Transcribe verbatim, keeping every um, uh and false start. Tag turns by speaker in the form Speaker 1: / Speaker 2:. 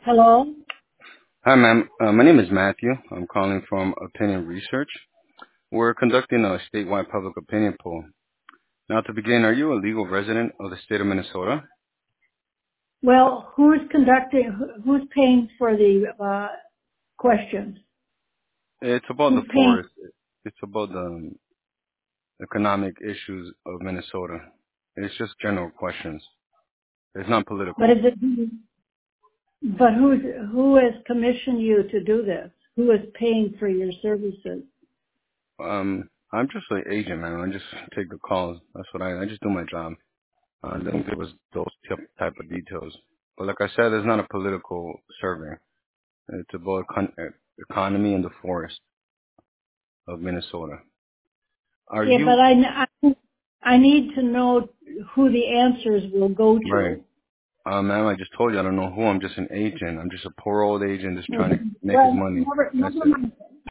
Speaker 1: Hello?
Speaker 2: Hi, ma'am. Uh, my name is Matthew. I'm calling from Opinion Research. We're conducting a statewide public opinion poll. Now, to begin, are you a legal resident of the state of Minnesota?
Speaker 1: Well, who's conducting, who- who's paying for the uh, questions?
Speaker 2: It's about the
Speaker 1: Who's paying?
Speaker 2: forest. It's about the um, economic issues of Minnesota. It's just general questions. It's not
Speaker 1: But
Speaker 2: political.
Speaker 1: is it, but who's, who has commissioned you to do this? Who is paying for your services?
Speaker 2: Um, I'm just an agent, man. I just take the calls. That's what I. I just do my job. I don't give us those typ- type of details. But like I said, it's not a political survey. It's about econ- uh, economy and the forest of Minnesota. Are
Speaker 1: Yeah, but
Speaker 2: you
Speaker 1: I, I, I need to know who the answers will go
Speaker 2: right?
Speaker 1: to.
Speaker 2: Uh, ma'am, I just told you I don't know who. I'm just an agent. I'm just a poor old agent just trying to make his
Speaker 1: Well,
Speaker 2: money.
Speaker 1: never,
Speaker 2: That's
Speaker 1: never
Speaker 2: it.
Speaker 1: mind.